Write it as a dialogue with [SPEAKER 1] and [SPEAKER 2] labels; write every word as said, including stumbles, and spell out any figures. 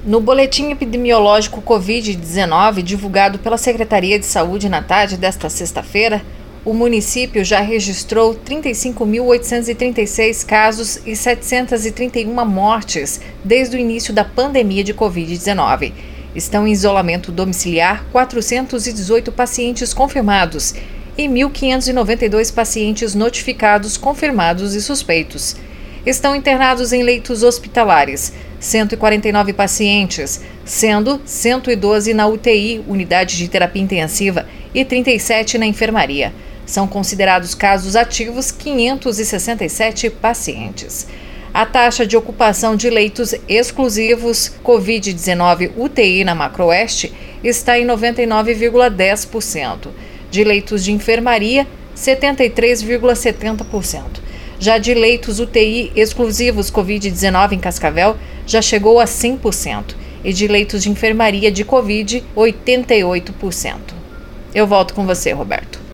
[SPEAKER 1] No boletim epidemiológico covid dezenove divulgado pela Secretaria de Saúde na tarde desta sexta-feira, o município já registrou trinta e cinco mil oitocentos e trinta e seis casos e setecentas e trinta e uma mortes desde o início da pandemia de covid dezenove. Estão em isolamento domiciliar quatrocentos e dezoito pacientes confirmados e mil quinhentos e noventa e dois pacientes notificados, confirmados e suspeitos. Estão internados em leitos hospitalares cento e quarenta e nove pacientes, sendo cento e doze na U T I, unidade de terapia intensiva, e trinta e sete na enfermaria. São considerados casos ativos quinhentos e sessenta e sete pacientes. A taxa de ocupação de leitos exclusivos covid dezenove U T I na Macro-Oeste está em noventa e nove vírgula dez por cento. De leitos de enfermaria, setenta e três vírgula setenta por cento. Já de leitos U T I exclusivos covid dezenove em Cascavel, já chegou a cem por cento. E de leitos de enfermaria de Covid, oitenta e oito por cento. Eu volto com você, Roberto.